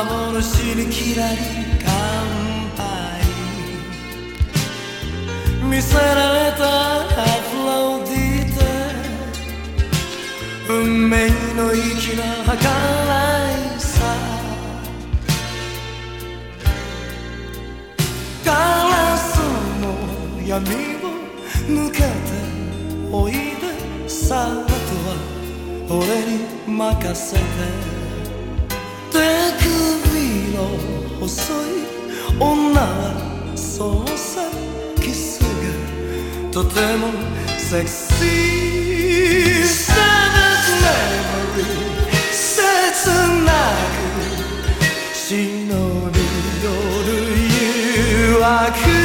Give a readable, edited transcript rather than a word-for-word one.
幻にきらり乾杯見せられたアフロディーテ運命の粋な計らいさガラスの闇を抜けておいでさあとは俺に任せて手首の細い女はそうさキスがとてもセクシーサブメモリー切なく忍び寄る誘惑